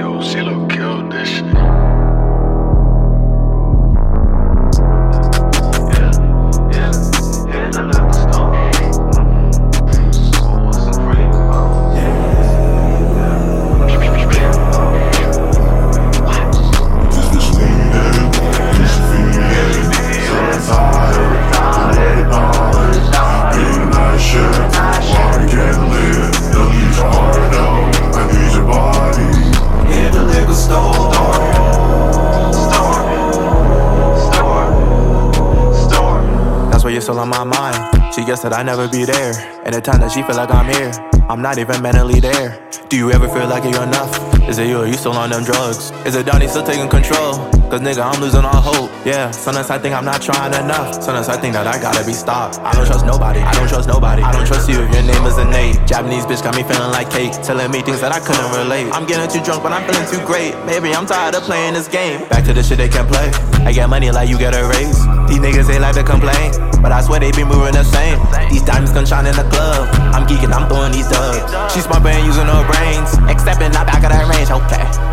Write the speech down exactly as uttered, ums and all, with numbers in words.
Yo, CeeLo killed this shit. Yeah, yeah, yeah, I love the stone. So what's the frame about? This bitch leaning, this feeding, so tired, the knowledge, getting that shit, why we can't live, don't need your heart out, I need your body. In the liquor store, store, store, store. That's why you're still on my mind. She guessed that I'd never be there. And the time that she feel like I'm here, I'm not even mentally there. Do you ever feel like you're enough? Is it you or you still on them drugs? Is it Donnie still taking control? Cause nigga, I'm losing all hope. Yeah, sometimes I think I'm not trying enough. Sometimes I think that I gotta be stopped. I don't trust nobody, I don't trust nobody. I don't trust you if your name is Nate. Japanese bitch got me feeling like cake, telling me things that I couldn't relate. I'm getting too drunk but I'm feeling too great. Maybe I'm tired of playing this game. Back to the shit they can play. I get money like you get a raise. These niggas, they like to complain, but I swear they be moving the same. These diamonds gon' shine in the club. I'm geeking, I'm throwing these dubs. She smart brain using her brains, except in the back of that range, okay.